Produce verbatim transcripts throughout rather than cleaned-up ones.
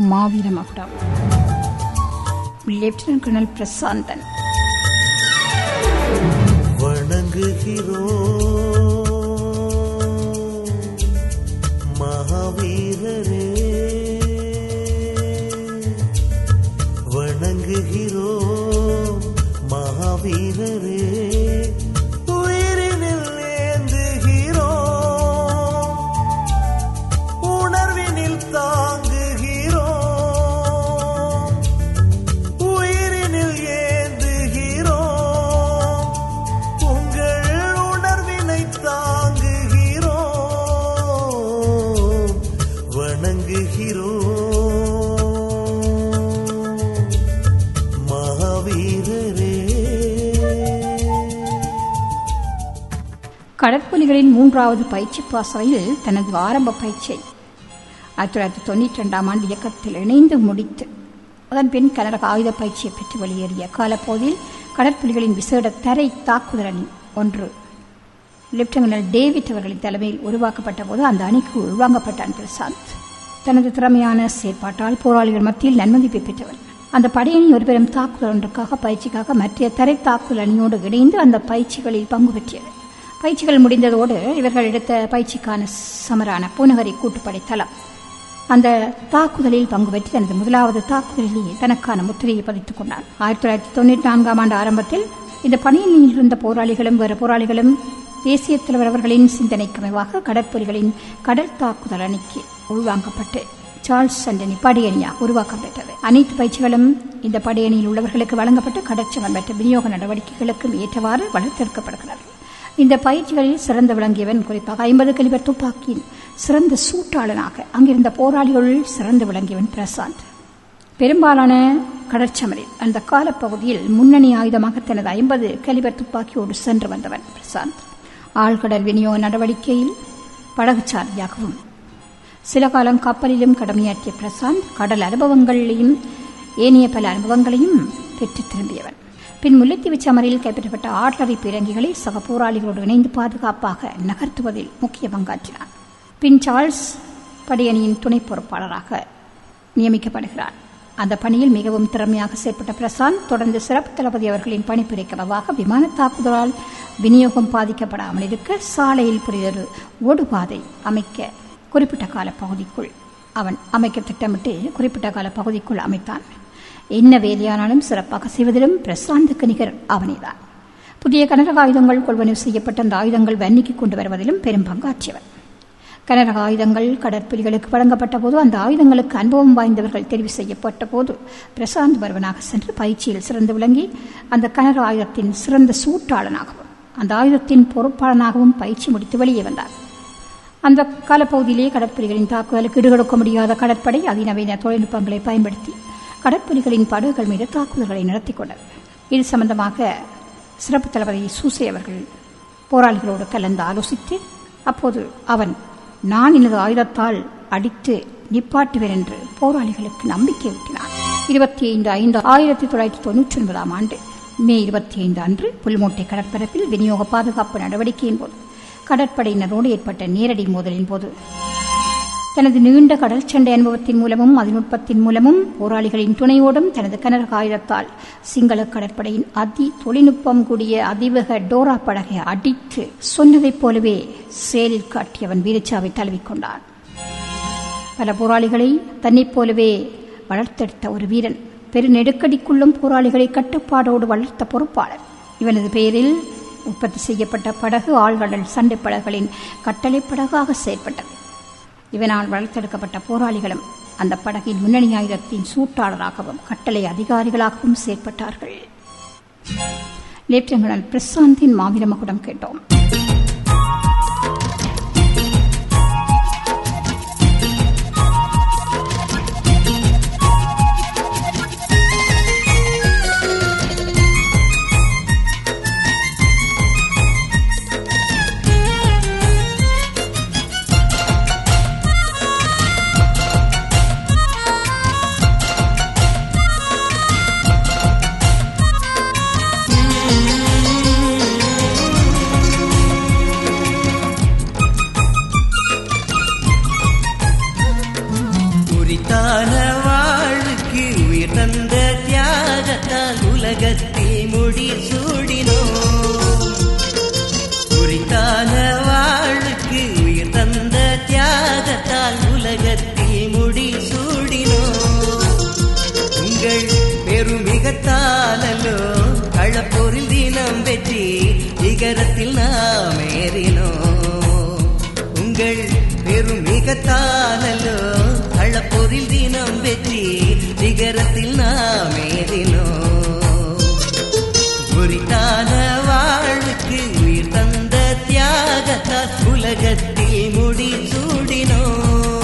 மாவீர மகுடம். Lieutenant colonel Prasanthan. வணங்குகிறோம் மகாவீரரே, வணங்குகிறோம் மகாவீரரே, உயிரினில் ஏந்துகிறோம், உணர்வினில் தாங்குகிறோம், உயிரினில் ஏந்துகிறோம், உங்கள் உணர்வினை தாங்குகிறோம், வணங்குகிறோம் மகாவீரரே. கடற்புலிகளின் மூன்றாவது பயிற்சி பாசறையில் தனது ஆரம்ப பயிற்சியை ஆயிரத்தி தொள்ளாயிரத்தி தொண்ணூற்றி ரெண்டாம் ஆண்டு இயக்கத்தில் இணைந்து முடித்து அதன் பின் கனரக ஆயுத பயிற்சியை பெற்று வெளியேறிய காலப்போதில் கடற்புலிகளின் விசேட தரை தாக்குதல் அணி ஒன்று லெப்டினன்ட் டேவிட் அவர்களின் தலைமையில் உருவாக்கப்பட்ட போது அந்த அணிக்கு உள்வாங்கப்பட்டான் பிரசாந்த். தனது திறமையான செயற்பாட்டால் போராளிகள் மத்தியில் நன்மதிப்பை பெற்றவர். அந்த படையணி ஒரு பெரும் தாக்குதல் ஒன்றுக்காக பயிற்சிக்காக மற்ற தரை தாக்குதல் அணியோடு இணைந்து அந்த பயிற்சிகளில் பங்கு பெற்றியது. பயிற்சிகள் முடிந்ததோடு இவர்கள் எடுத்த பயிற்சிக்கான சமரான பூநகரி கூட்டுப்படை தளம் அந்த தாக்குதலில் பங்கு பெற்று தனது முதலாவது தாக்குதலிலேயே தனக்கான முத்திரையை பதித்துக் கொண்டார். ஆயிரத்தி தொள்ளாயிரத்தி தொண்ணூற்றி நான்காம் ஆண்டு ஆரம்பத்தில் இந்த பணியில் இருந்த போராளிகளும் வேறு போராளிகளும் தேசிய தலைவர் அவர்களின் சிந்தனைக்கமைவாக கடற்புலிகளின் கடல் தாக்குதல் அணிக்கு உள்வாங்கப்பட்டு சார்ல்ஸ் அண்டனி படையணியாக உருவாக்கப்பட்டது. அனைத்து பயிற்சிகளும் இந்த படையணியில் உள்ளவர்களுக்கு வழங்கப்பட்டு கடற்சங்கம் பெற்ற விநியோக நடவடிக்கைகளுக்கும் ஏற்றவாறு வளர்த்தெடுக்கப்படுகிறார்கள். இந்த பயிற்சிகளில் சிறந்து விளங்கியவன் குறிப்பாக ஐம்பது கலிபர் துப்பாக்கியின் சிறந்த சூட்டாளனாக அங்கிருந்த போராளிகளுள் சிறந்து விளங்கியவன் பிரசாந்த். பெரும்பாலான கடற்சமரில் அந்த காலப்பகுதியில் முன்னணி ஆயுதமாக தனது ஐம்பது கலிபர் துப்பாக்கியோடு சென்று வந்தவன் பிரசாந்த். ஆழ்கடல் விநியோக நடவடிக்கையில் படகுச்சாரியாகவும் சில காலம் கப்பலிலும் கடமையாற்றிய பிரசாந்த் கடல் அனுபவங்களையும் ஏனைய பல அனுபவங்களையும் பெற்று திரும்பியவன். பின் முல்லைத்தீவு சமரில் கைப்பற்றப்பட்ட ஆட்லரி பீரங்கிகளை சக போராளிகளோடு இணைந்து பாதுகாப்பாக நகர்த்துவதில் முக்கிய பங்காற்றினார். பின் சார்ல்ஸ் படையணியின் துணை பொறுப்பாளராக நியமிக்கப்படுகிறார். அந்த பணியில் மிகவும் திறமையாக செயற்பட்ட பிரசாந்த் தொடர்ந்து சிறப்பு தளபதி அவர்களின் பணிப்புரைக்கமாக விமான தாக்குதலால் விநியோகம் பாதிக்கப்படாமல் இருக்க சாலையில் புரிதொரு ஓடுபாதை அமைக்க குறிப்பிட்ட கால பகுதிக்குள் அவன் அமைக்க திட்டமிட்டு குறிப்பிட்ட கால பகுதிக்குள் அமைத்தான். என்ன வேலையானாலும் சிறப்பாக செய்வதிலும் பிரசாந்துக்கு நிகர் அவனைதான். புதிய கனரக ஆயுதங்கள் கொள்வனவு செய்யப்பட்ட அந்த ஆயுதங்கள் வன்னிக்கு கொண்டு வருவதிலும் பெரும் பங்காற்றியவர். கனரக ஆயுதங்கள் கடற்புலிகளுக்கு வழங்கப்பட்ட போது அந்த ஆயுதங்களுக்கு அனுபவம் வாய்ந்தவர்கள் தெரிவு செய்யப்பட்ட போது பிரசாந்த் வருவனாக சென்று பயிற்சியில் சிறந்து விளங்கி அந்த கனரக ஆயுதத்தின் சிறந்த சூட்டாளனாகவும் அந்த ஆயுதத்தின் பொறுப்பாளனாகவும் பயிற்சி முடித்து வெளியே வந்தார். அந்த காலப்பகுதியிலே கடற்புலிகளின் தாக்குதலுக்கு ஈடுகொடுக்க முடியாத கடற்படை அதிநவீன தொழில்நுட்பங்களை பயன்படுத்தி கடற்புலிகளின் படகுகள் மீது தாக்குதல்களை நடத்தி கொண்டது. இது சம்பந்தமாக சிறப்பு தளபதி சூசை அவர்கள் போராளிகளோடு கலந்து ஆலோசித்து அப்போது அவன் நான் எனது ஆயுதத்தால் அடித்து நிப்பாட்டுவேன் என்று போராளிகளுக்கு நம்பிக்கை ஊட்டினார். இருபத்தி ஐந்து ஐந்து ஆயிரத்தி தொள்ளாயிரத்தி தொன்னூற்றி ஒன்பதாம் ஆண்டு மே இருபத்தி ஐந்து அன்று புல்மோட்டை கடற்பரப்பில் விநியோக பாதுகாப்பு நடவடிக்கையின் போது கடற்படையினரோடு ஏற்பட்ட நேரடி மோதலின் போது தனது நீண்ட கடல் சண்டை அனுபவத்தின் மூலமும் அதிநுட்பத்தின் மூலமும் போராளிகளின் துணையோடும் தனது கனரக ஆயுதத்தால் சிங்கள கடற்படையின் அதி தொழில்நுட்பம் கூடிய அதிவேக டோரா படகை அடித்து சொன்னதைப் போலவே செயலில் காட்டியவன் வீரச்சாவை தழுவிக்கொண்டான். பல போராளிகளை தன்னைப் போலவே வளர்த்தெடுத்த ஒரு வீரன், பெரு நெருக்கடிக்குள்ளும் போராளிகளை கட்டுப்பாடோடு வளர்த்த பொறுப்பாளர். இவனது பெயரில் உற்பத்தி செய்யப்பட்ட படகு ஆழ்கடல் சண்டை படகுகளின் கட்டளை படகாக செயற்பட்டது. இவனால் வளர்த்தெடுக்கப்பட்ட போராளிகளும் அந்த படகின் முன்னணி ஆயுதத்தின் சூட்டாளராகவும் கட்டளை அதிகாரிகளாகவும் செயற்பட்டார்கள். லெப்டினன்ட் பிரசாந்தின் மாவீர மகுடம் கேட்டோம். குறித்தான உலகத்தில் முடி சூடினோம். குறித்தான வாழ்வுக்கு உயிர் தந்த தியாகத்தால் உலகத்தில் முடி சூடினோம். உங்கள் பெருமிகத்தாலோ களப்போரில் தினம் வெற்றி சிகரத்தில் நாம் ஏறினோம். உங்கள் பெருமிகத்தாலோ களப்போரில் தினம் வெற்றி சிகரத்தில் நாம் ஏறினோம். குறித்தான வாழ்வுக்கு உயிர் தந்த தியாகத்தால் உலகத்தில் முடி சூடினோம்.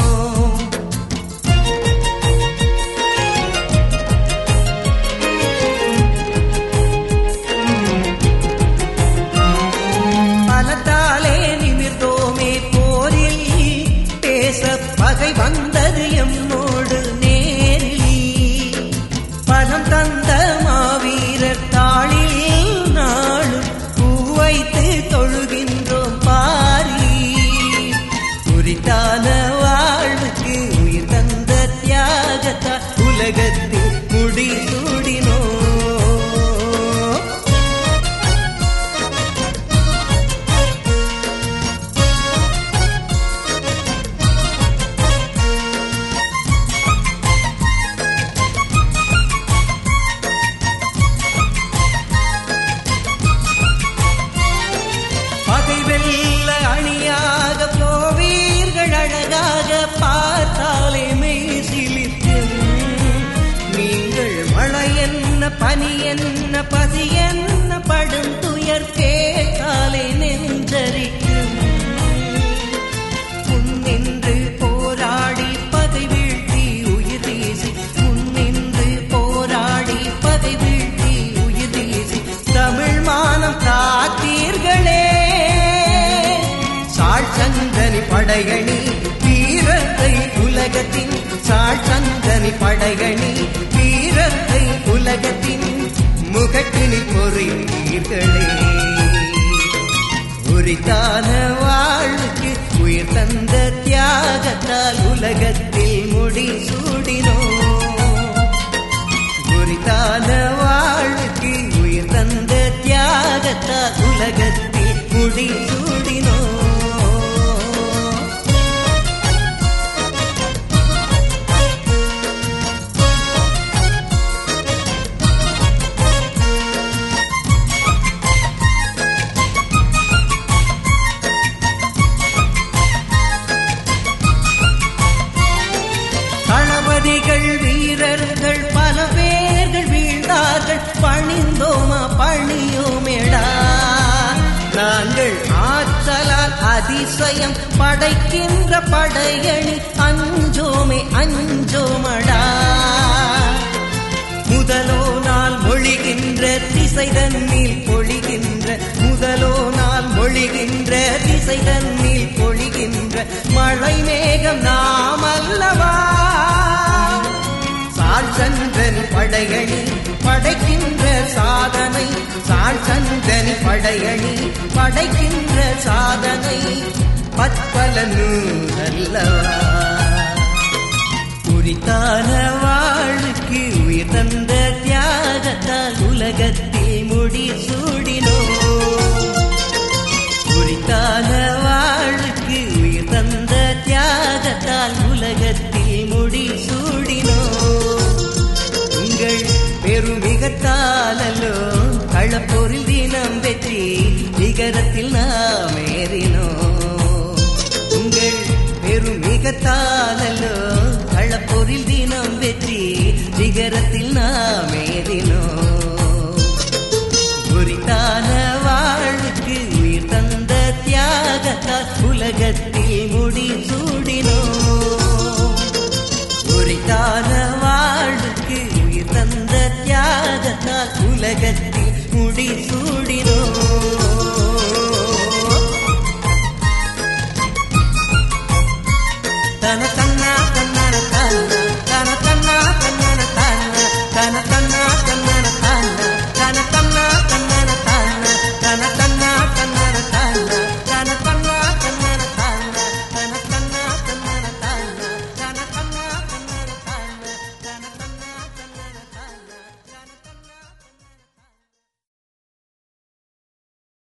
பலத்தாலே நிமிர்ந்தோமே போரில் பேச பகை வந்தது எம்மோடு நேரில். பலம் தந்த மாவீரர் தாளில் நாளும் பூவைத்து தொழுகின்றோம் பாரி. குறித்தான வாழ்வுக்கு உயிர் தந்த தியாகத்தால் உலகத்தில் முடி சூடினோம். பகை வெல்ல அணியாக போவீர்கள் அழகாக பார்த்தாலே மெய் சிலிர்க்கும். நீங்கள் மழை என்ன பனி என்ன பசி என்ன படும் துயர் கேட்டாலே நெஞ்சரிக்கும். முன்னின்று போராடி பகை வீழ்த்தி உயிர் வீசி முன்னின்று போராடி பகை வீழ்த்தி உயிர் வீசி தமிழ் மானம் காத்தீர்களே. சாழ் சந்தனி படையணி வீரத்தை உலகத்தின் சாழ் சந்தனி படையணி வீரத்தை உலகத்தின் முகட்டினில் பொறித்தீர்களே. உரித்தான வாழ்வுக்கு உயிர் தந்த தியாகத்தால் உலகத்தில் முடி சூடினோம். உரித்தான வாழ்வுக்கு உயிர் தந்த தியாகத்தால் உலகத்தில் முடி சூடினோம். தளபதிகள் வீரர்கள் பல பேர்கள் வீழ்ந்தார்கள் பணிந்தோமா பணியோமேடா. நாங்கள் ஆற்றலால் அதிசயம் படைக்கின்ற படையணி அஞ்சோமே அஞ்சோமடா. முதலோ நாள் மொழிகின்ற திசை தன்னில் பொழிகின்ற முதலோ நாள் மொழிகின்ற திசை தன்னில் பொழிகின்ற மழை மேகம் நாம் அல்லவா. சால் சந்தனி படையணி படைக்கின்ற சாதனை சால் சந்தனி படையணி படைக்கின்ற சாதனை பற்பல நூலல்லவா. குறித்தான வாழ்வுக்கு உயிர் தந்த தியாகத்தால் உலகத்தில் முடி சூடினோம். குறித்தான வாழ்வுக்கு உயிர் தந்த தியாகத்தால் உலகத்தில் முடி சூடினோம். உங்கள் பெருமிகத்தாலோ களப்போரில் தினம் வெற்றி சிகரத்தில் நாம் ஏறினோம். உங்கள் பெருமிகத்தாலோ களப்போரில் தினம் வெற்றி சிகரத்தில் நாம் ஏறினோம். குறித்தான வாழ்வுக்கு உயிர் தந்த தியாகத்தால் உலகத்தில் முடி சூடினோம். குறித்தான வாழ்வுக்கு உயிர் தந்த தியாகத்தால் உலகத்தில் முடி சூடினோம். தன தன்னா